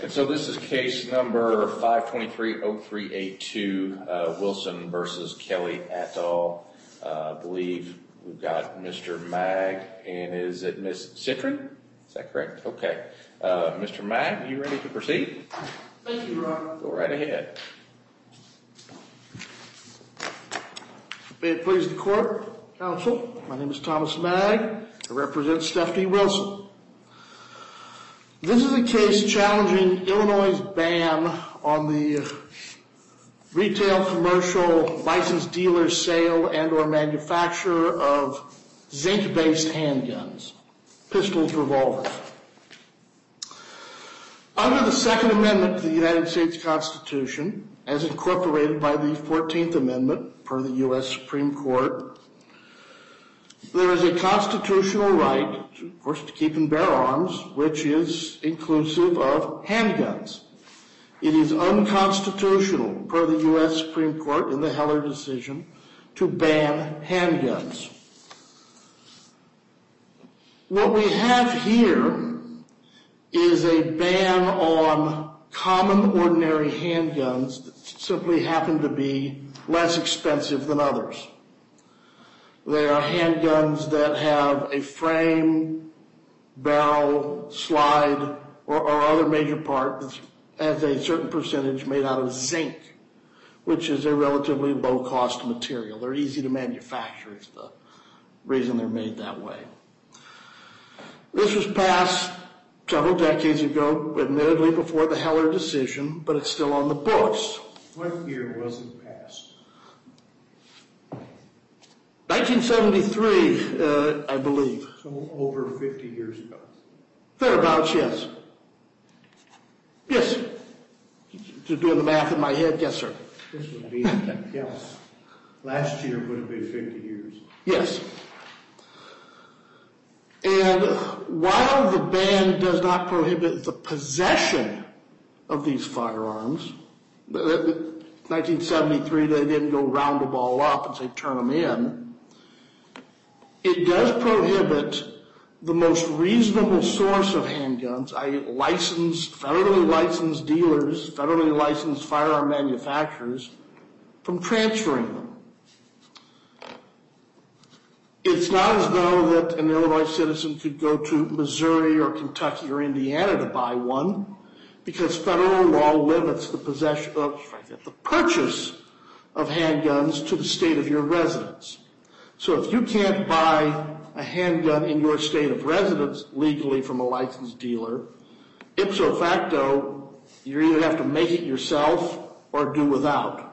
And so this is case number 523-0382, Wilson versus Kelly et al. I believe we've got Mr. Mag, and is it Miss Citron? Is that correct? Okay. Mr. Mag, are you ready to proceed? Thank you, Ron. Go right ahead. May it please the court, counsel, my name is Thomas Mag. I represent Stephanie Wilson. This is a case challenging Illinois' ban on the retail, commercial, licensed dealer sale and or manufacture of zinc-based handguns, pistols, revolvers. Under the Second Amendment to the United States Constitution, as incorporated by the 14th Amendment per the U.S. Supreme Court, there is a constitutional right, of course, to keep and bear arms, which is inclusive of handguns. It is unconstitutional, per the U.S. Supreme Court in the Heller decision, to ban handguns. What we have here is a ban on common, ordinary handguns that simply happen to be less expensive than others. They are handguns that have a frame, barrel, slide, or other major part that has a certain percentage made out of zinc, which is a relatively low-cost material. They're easy to manufacture is the reason they're made that way. This was passed several decades ago, admittedly before the Heller decision, but it's still on the books. What year was it passed? 1973, I believe. So over 50 years ago. Thereabouts, yes. Yes. Just doing the math in my head, yes, sir. This would be, yes. Last year would have been 50 years. Yes. And while the ban does not prohibit the possession of these firearms, 1973 they didn't go round them all up and say turn them in, it does prohibit the most reasonable source of handguns, i.e. federally licensed dealers, federally licensed firearm manufacturers, from transferring them. It's not as though that an Illinois citizen could go to Missouri or Kentucky or Indiana to buy one, because federal law limits the purchase of handguns to the state of your residence. So if you can't buy a handgun in your state of residence legally from a licensed dealer, ipso facto, you either have to make it yourself or do without.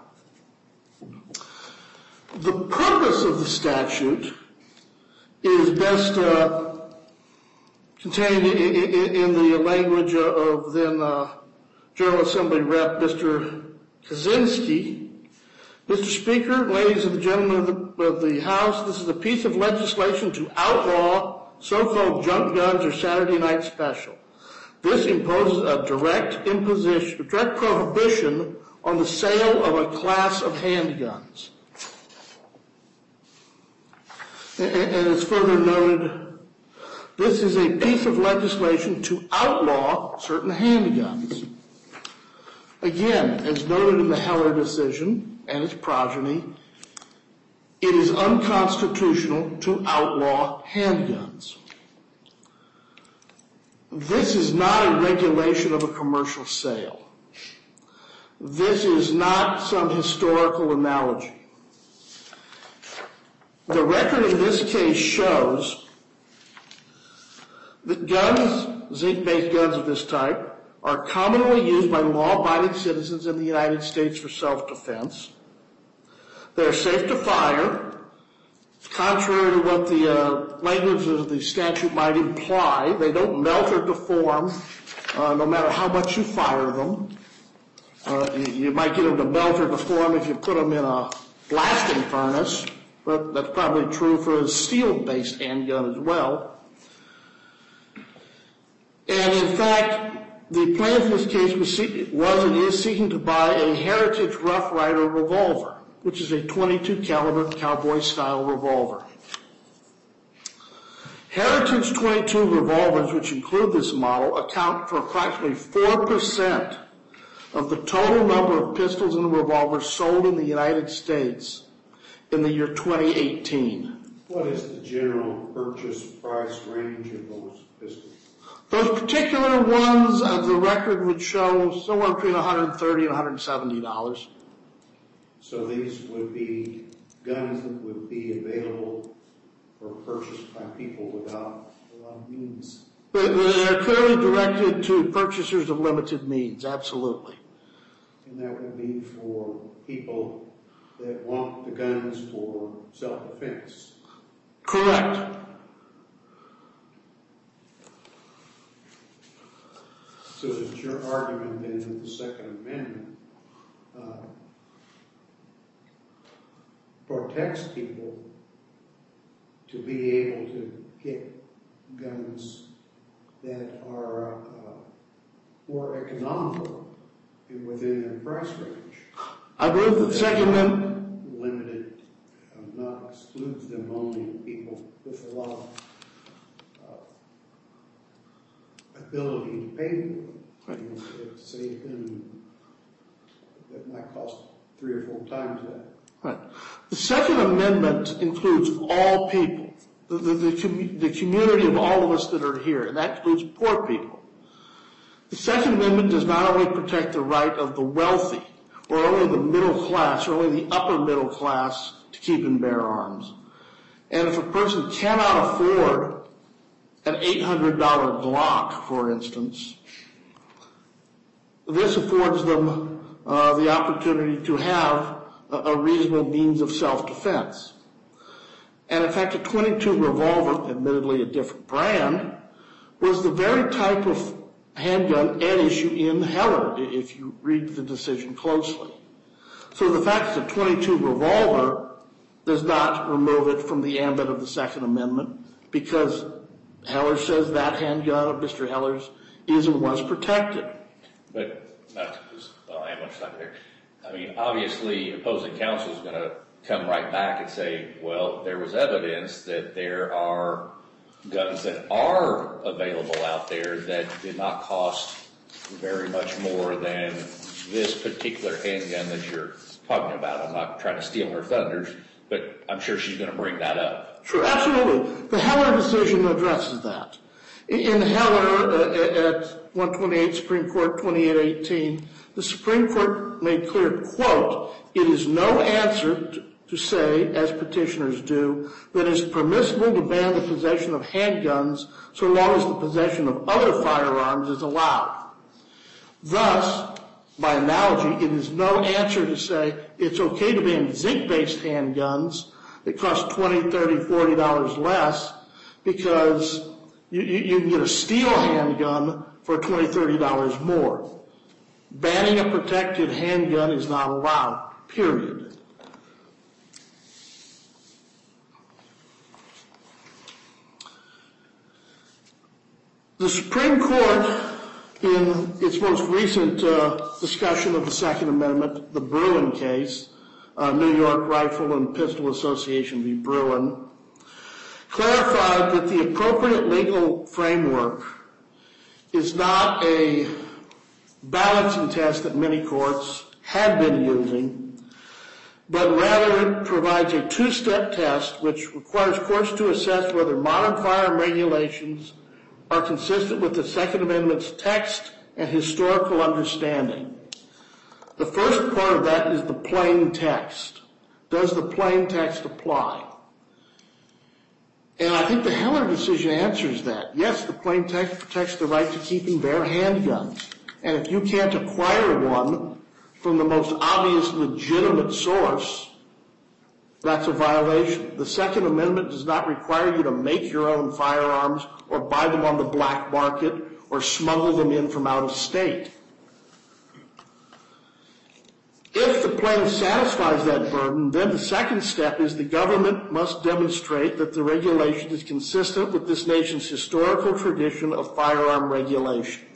The purpose of the statute is best contained in the language of then General Assembly Rep. Mr. Kaczynski. Mr. Speaker, ladies and gentlemen of the House, this is a piece of legislation to outlaw so-called junk guns or Saturday night special. This imposes a direct prohibition on the sale of a class of handguns. And it's further noted, this is a piece of legislation to outlaw certain handguns. Again, as noted in the Heller decision and its progeny, it is unconstitutional to outlaw handguns. This is not a regulation of a commercial sale. This is not some historical analogy. The record in this case shows that guns, zinc-based guns of this type, are commonly used by law-abiding citizens in the United States for self-defense. They're safe to fire. Contrary to what the language of the statute might imply, they don't melt or deform no matter how much you fire them. You might get them to melt or deform if you put them in a blasting furnace, but that's probably true for a steel-based handgun as well. And in fact, the plaintiff in this case was and is seeking to buy a Heritage Rough Rider revolver, which is a .22 caliber cowboy-style revolver. Heritage .22 revolvers, which include this model, account for approximately 4% of the total number of pistols and revolvers sold in the United States in the year 2018. What is the general purchase price range of those pistols? Those particular ones, the record would show somewhere between $130 and $170. So these would be guns that would be available or purchased by people without a lot of means. They're clearly directed to purchasers of limited means, absolutely. And that would be for people that want the guns for self-defense. Correct. So it's your argument then that the Second Amendment protects people to be able to get guns that are more economical and within their price range. I believe that the Second Amendment limited, not excludes them only to people with a lot of ability to pay for them. Right. You know, say a gun that might cost 3 or 4 times that. Right. The Second Amendment includes all people, the community of all of us that are here, and that includes poor people. The Second Amendment does not only protect the right of the wealthy, or only the middle class, or only the upper middle class to keep and bear arms. And if a person cannot afford an $800 Glock, for instance, this affords them the opportunity to have a reasonable means of self-defense. And in fact, a .22 revolver, admittedly a different brand, was the very type of handgun at issue in Heller, if you read the decision closely. So the fact that a .22 revolver does not remove it from the ambit of the Second Amendment, because Heller says that handgun of Mr. Heller's is and was protected. But not to have much time there. I mean, obviously, opposing counsel is going to come right back and say, well, there was evidence that there are guns that are available out there that did not cost very much more than this particular handgun that you're talking about. I'm not trying to steal her thunders, but I'm sure she's going to bring that up. Sure, absolutely. The Heller decision addresses that. In Heller, at 128 Supreme Court 2818, the Supreme Court made clear, quote, "It is no answer to say, as petitioners do, that it is permissible to ban the possession of handguns so long as the possession of other firearms is allowed. Thus, by analogy, it is no answer to say it's okay to ban zinc-based handguns that cost $20, $30, $40 less because you can get a steel handgun for $20, $30 more. Banning a protected handgun is not allowed, period." The Supreme Court, in its most recent discussion of the Second Amendment, the Bruin case, New York Rifle and Pistol Association v. Bruin, clarified that the appropriate legal framework is not a balancing test that many courts had been using, but rather it provides a two-step test which requires courts to assess whether modern firearm regulations are consistent with the Second Amendment's text and historical understanding. The first part of that is the plain text. Does the plain text apply? And I think the Heller decision answers that. Yes, the plain text protects the right to keep and bear handguns. And if you can't acquire one from the most obvious legitimate source, that's a violation. The Second Amendment does not require you to make your own firearms or buy them on the black market or smuggle them in from out of state. If the plaintiff satisfies that burden, then the second step is the government must demonstrate that the regulation is consistent with this nation's historical tradition of firearm regulation.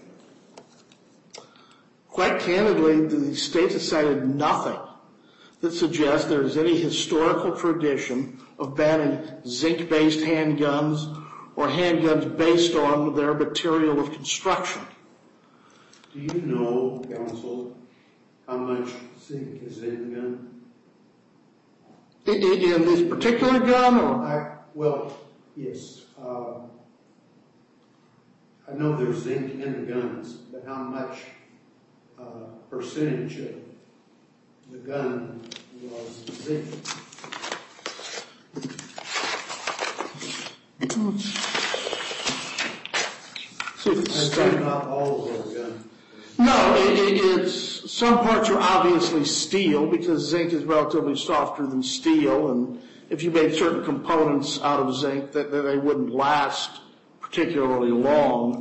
Quite candidly, the state has cited nothing that suggests there is any historical tradition of banning zinc-based handguns or handguns based on their material of construction. Do you know, counsel, how much zinc is in the gun? In this particular gun, or? Well, yes. I know there's zinc in the guns, but how much percentage of the gun was zinc? Not all of the gun. No, it's some parts are obviously steel because zinc is relatively softer than steel, and if you made certain components out of zinc, that they wouldn't last particularly long.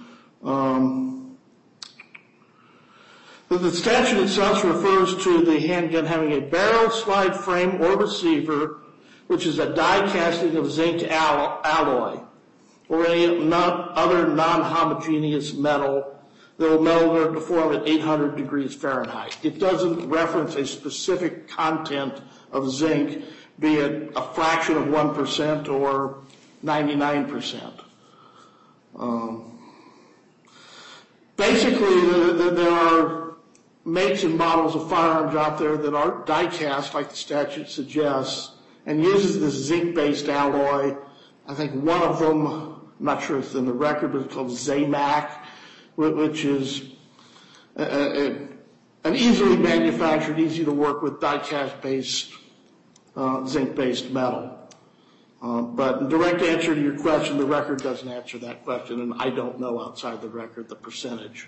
The statute itself refers to the handgun having a barrel, slide frame, or receiver, which is a die casting of zinc alloy, or any other non-homogeneous metal that will melt or deform at 800 degrees Fahrenheit. It doesn't reference a specific content of zinc, be it a fraction of 1% or 99%. Basically, there are makes and models of firearms out there that are die cast, like the statute suggests, and uses this zinc-based alloy. I think one of them, I'm not sure it's in the record, but it's called Zamac, which is an easily manufactured, easy to work with die-cast-based, zinc-based metal. But in direct answer to your question, the record doesn't answer that question, and I don't know outside the record the percentage.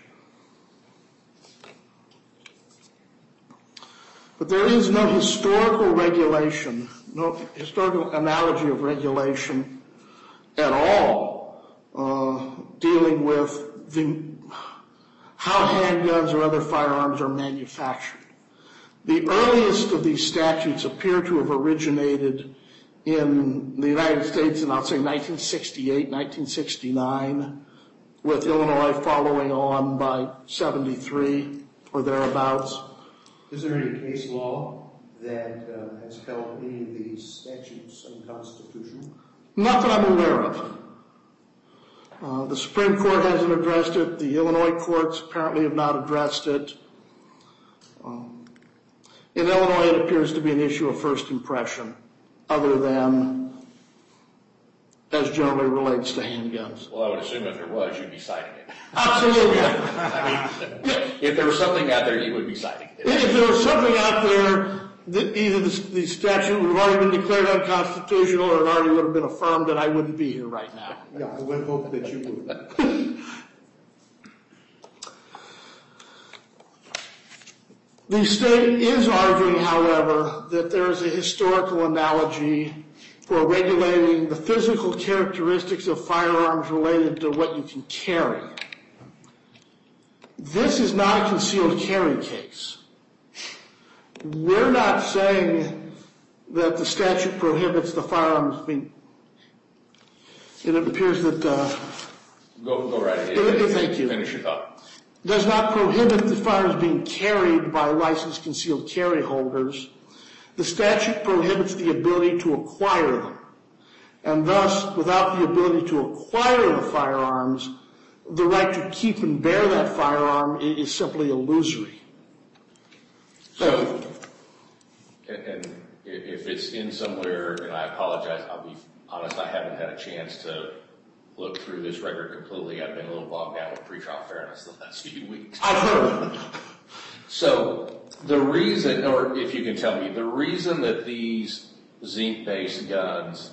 But there is no historical regulation, no historical analogy of regulation at all dealing with how handguns or other firearms are manufactured. The earliest of these statutes appear to have originated in the United States in, I'll say, 1968, 1969, with Illinois following on by 73 or thereabouts. Is there any case law that has held any of these statutes unconstitutional? Not that I'm aware of. The Supreme Court hasn't addressed it. The Illinois courts apparently have not addressed it. In Illinois, it appears to be an issue of first impression, other than as generally relates to handguns. Well, I would assume if there was, you'd be citing it. Absolutely. If there was something out there, you would be citing it. If there was something out there that either the statute would have already been declared unconstitutional or it already would have been affirmed, then I wouldn't be here right now. Yeah, I would hope that you would. The state is arguing, however, that there is a historical analogy for regulating the physical characteristics of firearms related to what you can carry. This is not a concealed carry case. We're not saying that the statute prohibits the firearms being... It appears that... Go right ahead. Thank you. Finish your thought. Does not prohibit the firearms being carried by licensed concealed carry holders. The statute prohibits the ability to acquire them. And thus, without the ability to acquire the firearms, the right to keep and bear that firearm is simply illusory. So, and if it's in somewhere, and I apologize, I'll be honest, I haven't had a chance to look through this record completely. I've been a little bogged down with pretrial fairness the last few weeks. I've heard. So, the reason, or if you can tell me, the reason that these zinc-based guns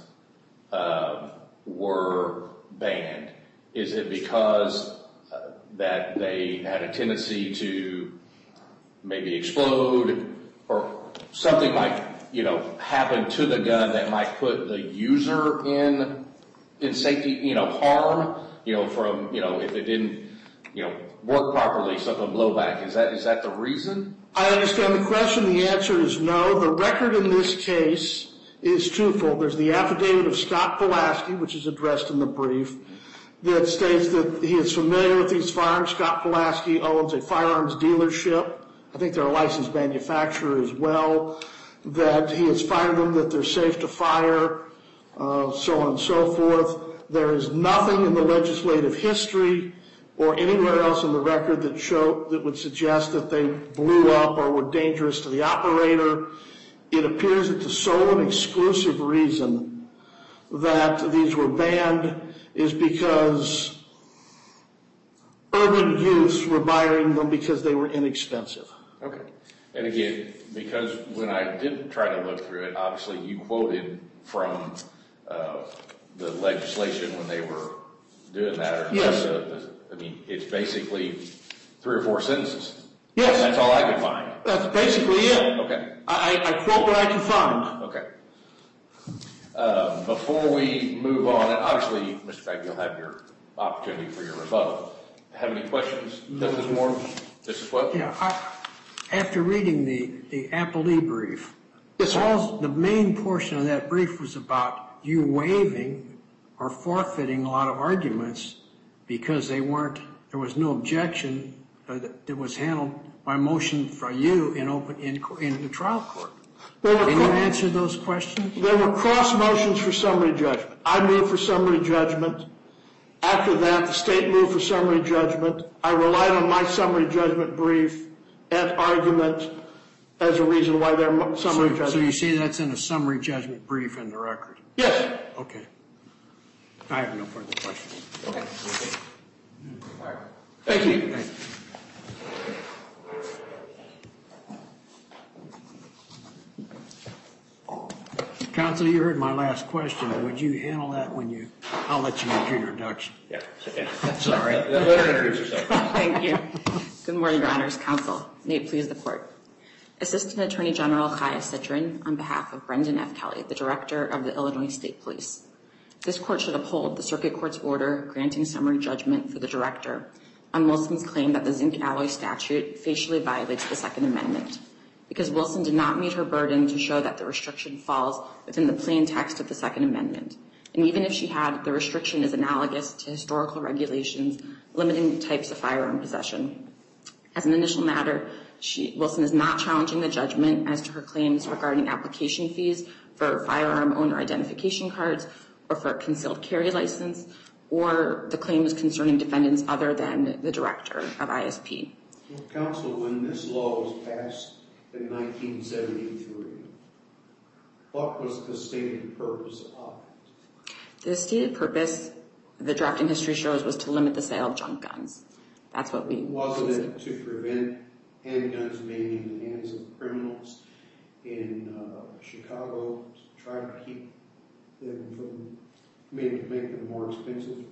were banned, is it because that they had a tendency to maybe explode, or something might, happen to the gun that might put the user in safety, harm, from, if it didn't, work properly, something blow back. Is that the reason? I understand the question. The answer is no. The record in this case is twofold. There's the affidavit of Scott Pulaski, which is addressed in the brief, that states that he is familiar with these firearms. Scott Pulaski owns a firearms dealership. I think they're a licensed manufacturer as well. That he has fired them, that they're safe to fire, so on and so forth. there is nothing in the legislative history or anywhere else in the record that would suggest that they blew up or were dangerous to the operator. It appears that the sole and exclusive reason that these were banned is because urban youths were buying them because they were inexpensive. Okay. And again, because when I did try to look through it, obviously you quoted from the legislation when they were doing that. Or Yes. I mean, it's basically 3 or 4 sentences. Yes. That's all I could find. That's basically it. Okay. I quote what I can find. Okay. Before we move on, and obviously, Mr. Beck, you'll have your opportunity for your rebuttal. Have any questions, Justice Moore? Justice Webb? Yeah, after reading the appellee brief, Yes, sir. the main portion of that brief was about you waiving or forfeiting a lot of arguments because there was no objection that was handled by motion for you in the trial court. Can you answer those questions? There were cross motions for summary judgment. I moved for summary judgment. After that, the state moved for summary judgment. I relied on my summary judgment brief and argument as a reason why their summary judgment. So you say that's in a summary judgment brief in the record? Yes. Okay. I have no further questions. Okay. All right. Thank you. Thank you. Counsel, you heard my last question. Would you handle that I'll let you make your introduction. Yeah. Sorry. Let her introduce herself. Thank you. Good morning, Your Honors. Counsel. May it please the Court. Assistant Attorney General Chaya Citrin on behalf of Brendan F. Kelly, the Director of the Illinois State Police. This Court should uphold the Circuit Court's order granting summary judgment for the Director on Wilson's claim that the zinc alloy statute facially violates the Second Amendment, because Wilson did not meet her burden to show that the restriction falls within the plain text of the Second Amendment. And even if she had, the restriction is analogous to historical regulations limiting types of firearm possession. As an initial matter, Wilson is not challenging the judgment as to her claims regarding application fees for firearm owner identification cards or for a concealed carry license, or the claims concerning defendants other than the Director of ISP. Well, Counsel, when this law was passed in 1973, what was the stated purpose of it? The stated purpose, the drafting history shows, was to limit the sale of junk guns. That's what we... Wasn't it to prevent handguns being in the hands of criminals in Chicago, to try to keep them from, make them more expensive?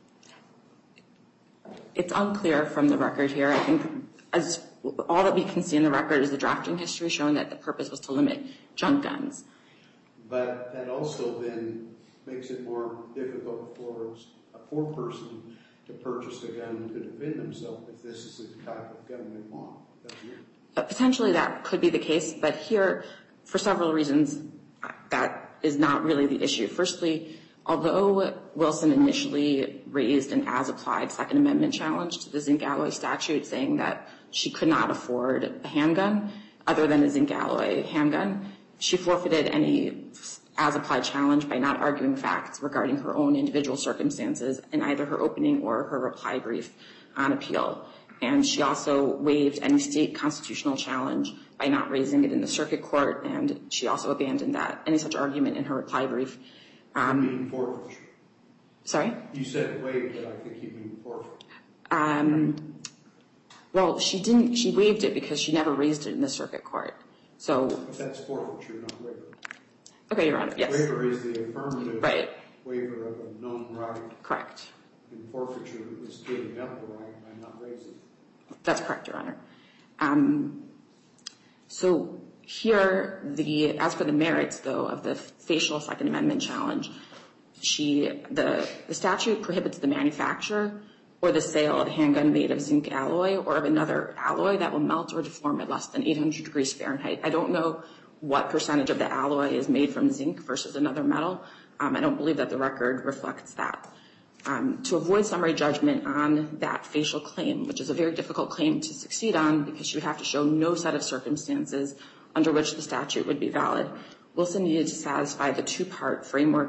It's unclear from the record here. I think as all that we can see in the record is the drafting history showing that the purpose was to limit junk guns. But that also then makes it more difficult for a poor person to purchase a gun to defend themselves if this is the type of gun they want, doesn't it? Potentially that could be the case, but here, for several reasons, that is not really the issue. Firstly, although Wilson initially raised an as-applied Second Amendment challenge to the zinc alloy statute, saying that she could not afford a handgun other than a zinc alloy handgun, she forfeited any as-applied challenge by not arguing facts regarding her own individual circumstances in either her opening or her reply brief on appeal. And she also waived any state constitutional challenge by not raising it in the circuit court, and she also abandoned any such argument in her reply brief. You mean forfeiture? Sorry? You said waived, but I think you mean forfeiture. Well, she waived it because she never raised it in the circuit court. So. But that's forfeiture, not waiver. Okay, Your Honor, yes. Waiver is the affirmative waiver of a known right. Correct. And forfeiture is giving up the right by not raising it. That's correct, Your Honor. So here, as for the merits, though, of the facial Second Amendment challenge, the statute prohibits the manufacture or the sale of a handgun made of zinc alloy or of another alloy that will melt or deform at less than 800 degrees Fahrenheit. I don't know what percentage of the alloy is made from zinc versus another metal. I don't believe that the record reflects that. To avoid summary judgment on that facial claim, which is a very difficult claim to succeed on because you would have to show no set of circumstances under which the statute would be valid, Wilson needed to satisfy the two-part framework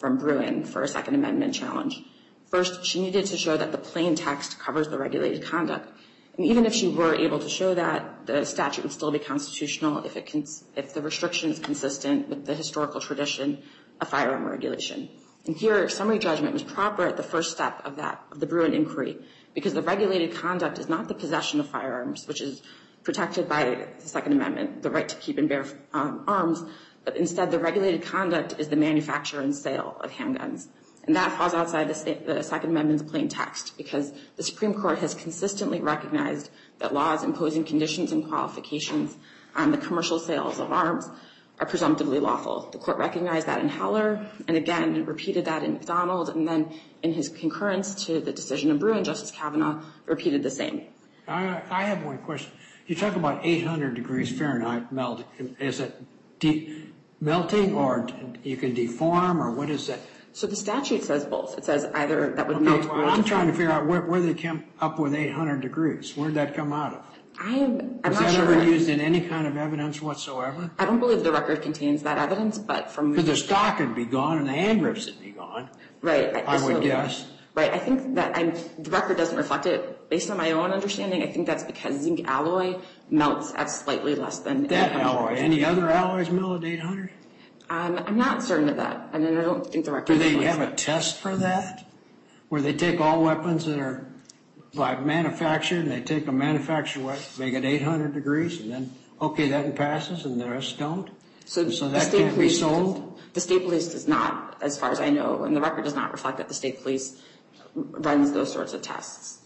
from Bruin for a Second Amendment challenge. First, she needed to show that the plain text covers the regulated conduct. And even if she were able to show that, the statute would still be constitutional if the restriction is consistent with the historical tradition of firearm regulation. And here, summary judgment was proper at the first step of the Bruin inquiry, because the regulated conduct is not the possession of firearms, which is protected by the Second Amendment, the right to keep and bear arms, but instead the regulated conduct is the manufacture and sale of handguns. And that falls outside the Second Amendment's plain text, because the Supreme Court has consistently recognized that laws imposing conditions and qualifications on the commercial sales of arms are presumptively lawful. The court recognized that in Heller, and again repeated that in McDonald, and then in his concurrence to the decision of Bruin, Justice Kavanaugh repeated the same. I have one question. You talk about 800 degrees Fahrenheit melting. Is it melting, or you can deform, or what is that? So the statute says both. It says either that would melt. Well, I'm trying to figure out where they came up with 800 degrees. Where did that come out of? I'm not sure. Was that ever used in any kind of evidence whatsoever? I don't believe the record contains that evidence, but from... Because the stock would be gone and the hand grips would be gone. Right. I would guess. Right. I think that the record doesn't reflect it. Based on my own understanding, I think that's because zinc alloy melts at slightly less than... That alloy. Any other alloys melt at 800? I'm not certain of that. I mean, I don't think the record... Do they have a test for that? Where they take all weapons that are manufactured, and they take a manufactured weapon, make it 800 degrees, and then, okay, that passes, and the rest don't? So that can't be sold? The state police does not, as far as I know, and the record does not reflect that the state police runs those sorts of tests.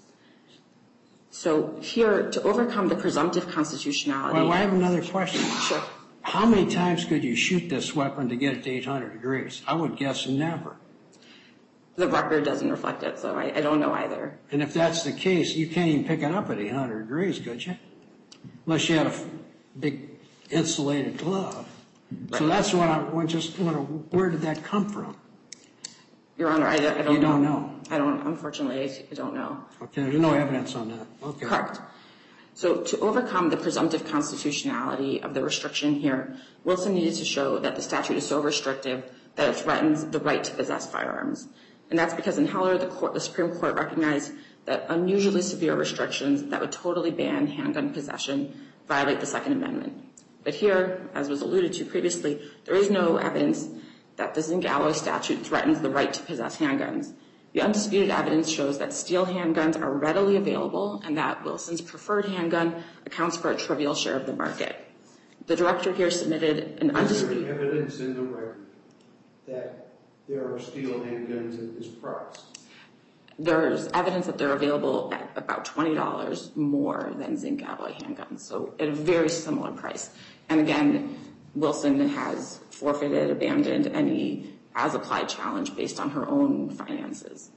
So here, to overcome the presumptive constitutionality... Well, I have another question. Sure. How many times could you shoot this weapon to get it to 800 degrees? I would guess never. The record doesn't reflect it, so I don't know either. And if that's the case, you can't even pick it up at 800 degrees, could you? Unless you had a big insulated glove. Right. So that's what I just wonder, where did that come from? Your Honor, I don't know. You don't know? Unfortunately, I don't know. Okay, there's no evidence on that. Okay. Correct. So to overcome the presumptive constitutionality of the restriction here, Wilson needed to show that the statute is so restrictive that it threatens the right to possess firearms. And that's because in Heller, the Supreme Court recognized that unusually severe restrictions that would totally ban handgun possession violate the Second Amendment. But here, as was alluded to previously, there is no evidence that the zinc alloy statute threatens the right to possess handguns. The undisputed evidence shows that steel handguns are readily available and that Wilson's preferred handgun accounts for a trivial share of the market. The director here submitted an undisputed... Is there evidence in the record that there are steel handguns at this price? There's evidence that they're available at about $20 more than zinc alloy handguns, so at a very similar price. And again, Wilson has forfeited, abandoned any as-applied challenge based on her own finances.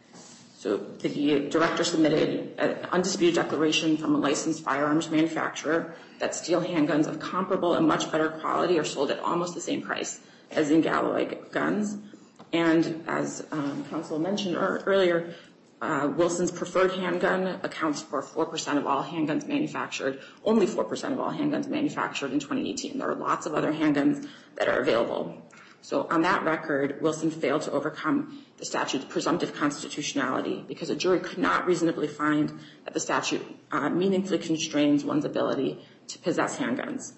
So the director submitted an undisputed declaration from a licensed firearms manufacturer that steel handguns of comparable and much better quality are sold at almost the same price as zinc alloy guns. And as counsel mentioned earlier, Wilson's preferred handgun accounts for 4% of all handguns manufactured, only 4% of all handguns manufactured in 2018. There are lots of other handguns that are available. So on that record, Wilson failed to overcome the statute's presumptive constitutionality because a jury could not reasonably find that the statute meaningfully constrains one's ability to possess handguns.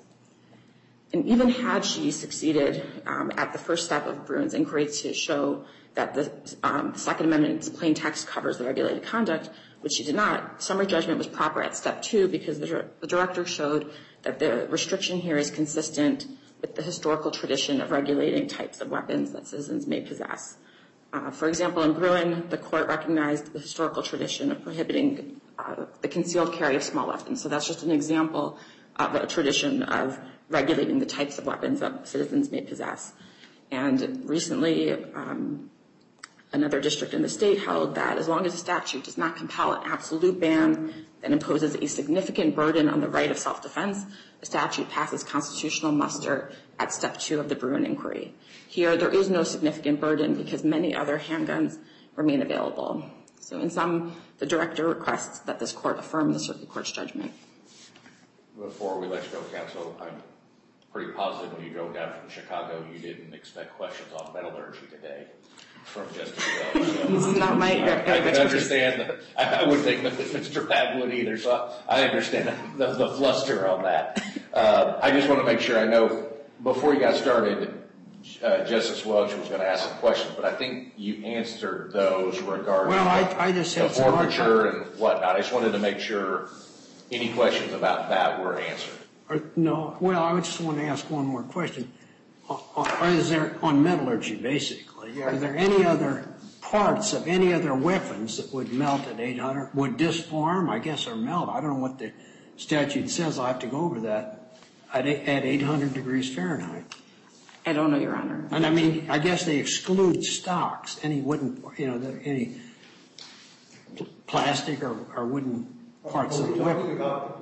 And even had she succeeded at the first step of Bruin's inquiry to show that the Second Amendment's plain text covers the regulated conduct, which she did not, summary judgment was proper at step 2 because the director showed that the restriction here is consistent with the historical tradition of regulating types of weapons that citizens may possess. For example, in Bruin, the court recognized the historical tradition of prohibiting the concealed carry of small weapons. So that's just an example of a tradition of regulating the types of weapons that citizens may possess. And recently, another district in the state held that as long as the statute does not compel an absolute ban that imposes a significant burden on the right of self-defense, the statute passes constitutional muster at step 2 of the Bruin inquiry. Here, there is no significant burden because many other handguns remain available. So in sum, the director requests that this court affirm the circuit court's judgment. Before we let you go, counsel, pretty positive when you drove down from Chicago, you didn't expect questions on metallurgy today from Justice Welch. So It's not my I can understand. I wouldn't think that Mr. Mack would either, so I understand the fluster on that. I just want to make sure I know, before you got started, Justice Welch was going to ask some questions, but I think you answered those regarding I just the had some forfeiture and whatnot. I just wanted to make sure any questions about that were answered. No, well, I just want to ask one more question. Is there, on metallurgy basically, are there any other parts of any other weapons that would melt at 800? Would disform, I guess, or melt? I don't know what the statute says. I'll have to go over that at 800 degrees Fahrenheit. I don't know, Your Honor. And I mean, I guess they exclude stocks, any wooden, any plastic or wooden parts of the weapon.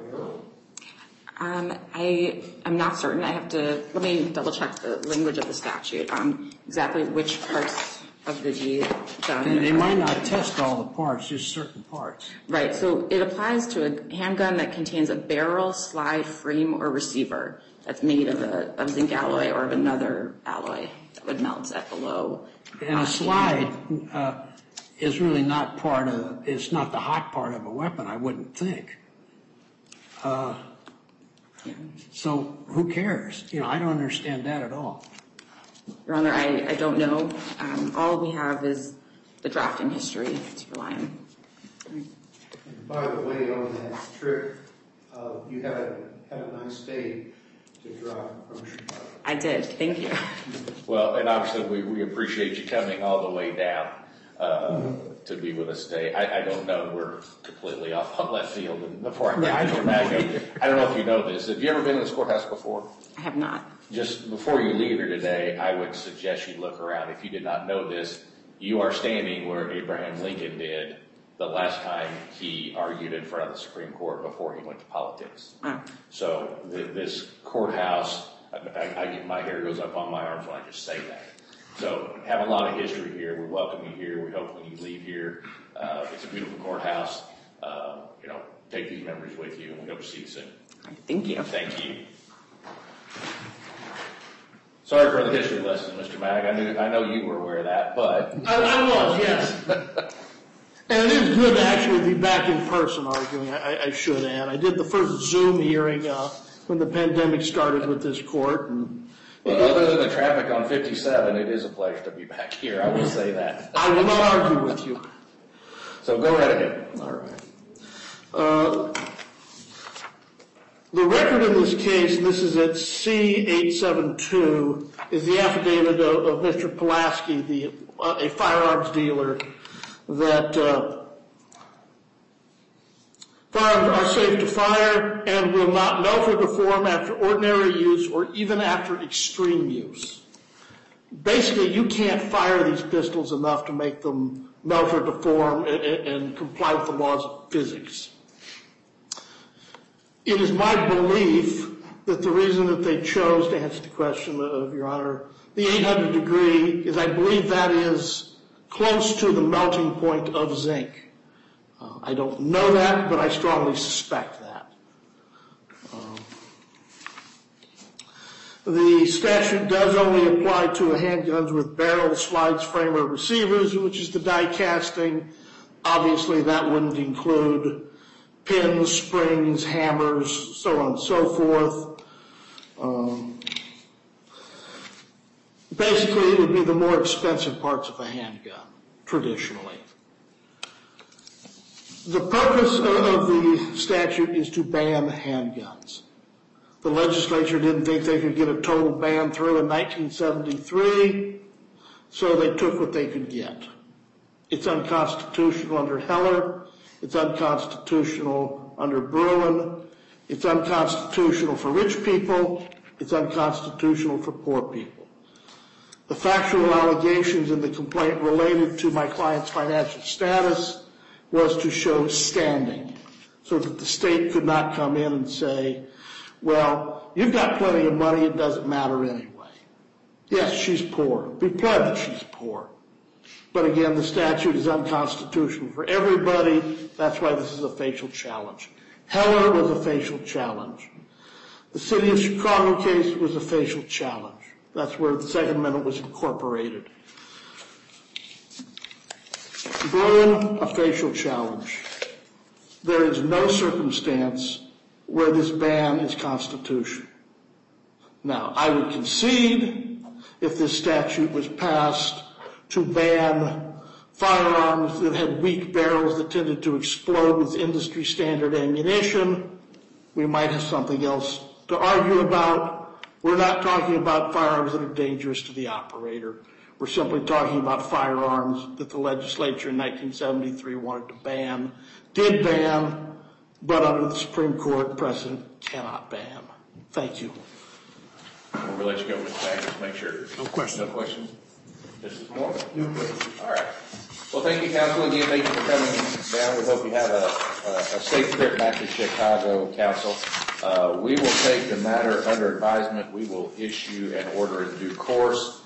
I am not certain. I have to, let me double check the language of the statute on exactly which parts of the deed done. And they might not test all the parts, just certain parts. Right, so it applies to a handgun that contains a barrel, slide, frame, or receiver that's made of zinc alloy or of another alloy that would melt at below. And a slide is really not part of, it's not the hot part of a weapon, I wouldn't think. So who cares? I don't understand that at all. Your Honor, I don't know. All we have is the drafting history to rely on. And by the way, on that trip, you had a nice day to drive from Chicago. I did. Thank you. Well, and obviously we appreciate you coming all the way down to be with us today. I don't know, we're completely off on left field. And before I Mr. Mack, I don't know if you know this. Have you ever been in this courthouse before? I have not. Just before you leave here today, I would suggest you look around. If you did not know this, you are standing where Abraham Lincoln did the last time he argued in front of the Supreme Court before he went to politics. Wow. So this courthouse, my hair goes up on my arms when I just say that. So have a lot of history here. We welcome you here. We hope when you leave here, it's a beautiful courthouse. Take these memories with you, and we hope to see you soon. Thank you. Thank you. Sorry for the history lesson, Mr. Mag. I know you were aware of that, but I was, yes. And it is good to actually be back in person arguing, I should add. I did the first Zoom hearing when the pandemic started with this court. Well, other than the traffic on 57, it is a pleasure to be back here. I will say that. I will not argue with you. So go right ahead. All right. The record in this case, and this is at C-872, is the affidavit of Mr. Pulaski, a firearms dealer, that firearms are safe to fire and will not melt or deform after ordinary use or even after extreme use. Basically, you can't fire these pistols enough to make them melt or deform and comply with the laws of physics. It is my belief that the reason that they chose to answer the question of Your Honor, the 800 degree, is I believe that is close to the melting point of zinc. I don't know that, but I strongly suspect that. The statute does only apply to handguns with barrels, slides, frame, or receivers, which is the die casting. Obviously, that wouldn't include pins, springs, hammers, so on and so forth. Basically, it would be the more expensive parts of a handgun, traditionally. The purpose of the statute is to ban handguns. The legislature didn't think they could get a total ban through in 1973, so they took what they could get. It's unconstitutional under Heller. It's unconstitutional under Bruin. It's unconstitutional for rich people. It's unconstitutional for poor people. The factual allegations in the complaint related to my client's financial status was to show standing, so that the state could not come in and say, well, you've got plenty of money, it doesn't matter anyway. Yes, she's poor. We pled that she's poor. But again, the statute is unconstitutional for everybody. That's why this is a facial challenge. Heller was a facial challenge. The City of Chicago case was a facial challenge. That's where the Second Amendment was incorporated. Bruin, a facial challenge. There is no circumstance where this ban is constitutional. Now, I would concede if this statute was passed to ban firearms that had weak barrels that tended to explode with industry standard ammunition, we might have something else to argue about. We're not talking about firearms that are dangerous to the operator. We're simply talking about firearms that the legislature in 1973 wanted to ban, did ban, but under the Supreme Court precedent cannot ban. Thank you. We'll let you go, Mr. Mack, just make sure. No questions. No questions? Mrs. Moore? No questions. All right. Well, thank you, counsel. Again, thank you for coming down. We hope you have a safe trip back to Chicago, counsel. We will take the matter under advisement. We will issue an order in due course.